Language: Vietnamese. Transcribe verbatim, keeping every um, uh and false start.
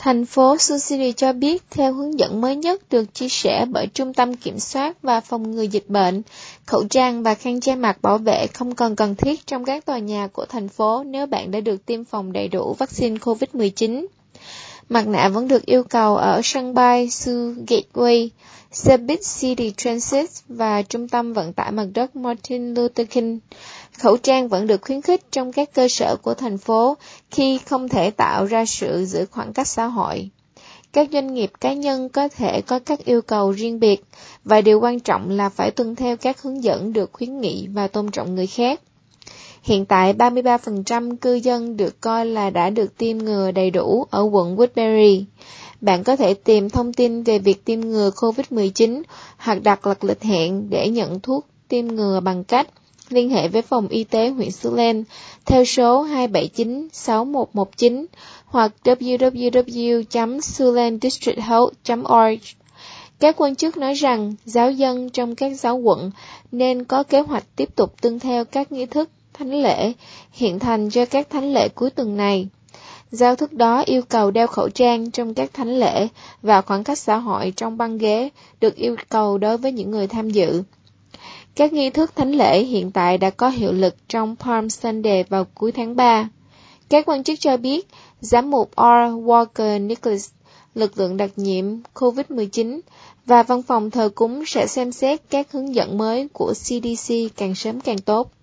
Thành phố Sioux City cho biết, theo hướng dẫn mới nhất được chia sẻ bởi Trung tâm Kiểm soát và Phòng ngừa Dịch bệnh, khẩu trang và khăn che mặt bảo vệ không còn cần thiết trong các tòa nhà của thành phố nếu bạn đã được tiêm phòng đầy đủ vaccine covid mười chín. Mặt nạ vẫn được yêu cầu ở sân bay Sioux Gateway, xe buýt City Transit và Trung tâm Vận tải Mặt đất Martin Luther King. Khẩu trang vẫn được khuyến khích trong các cơ sở của thành phố khi không thể tạo ra sự giữ khoảng cách xã hội. Các doanh nghiệp cá nhân có thể có các yêu cầu riêng biệt, và điều quan trọng là phải tuân theo các hướng dẫn được khuyến nghị và tôn trọng người khác. Hiện tại, ba mươi ba phần trăm cư dân được coi là đã được tiêm ngừa đầy đủ ở quận Woodbury. Bạn có thể tìm thông tin về việc tiêm ngừa covid mười chín hoặc đặt lịch lịch hẹn để nhận thuốc tiêm ngừa bằng cách liên hệ với phòng y tế huyện Siouxland theo số hai bảy chín sáu một một chín hoặc w w w chấm siouxland district health chấm org. Các quan chức nói rằng giáo dân trong các giáo quận nên có kế hoạch tiếp tục tuân theo các nghi thức thánh lễ hiện thành cho các thánh lễ cuối tuần này. Giao thức đó yêu cầu đeo khẩu trang trong các thánh lễ và khoảng cách xã hội trong băng ghế được yêu cầu đối với những người tham dự. Các nghi thức thánh lễ hiện tại đã có hiệu lực trong Palm Sunday vào cuối tháng ba. Các quan chức cho biết, giám mục R. Walker Nicholas, lực lượng đặc nhiệm covid mười chín và văn phòng thờ cúng sẽ xem xét các hướng dẫn mới của C D C càng sớm càng tốt.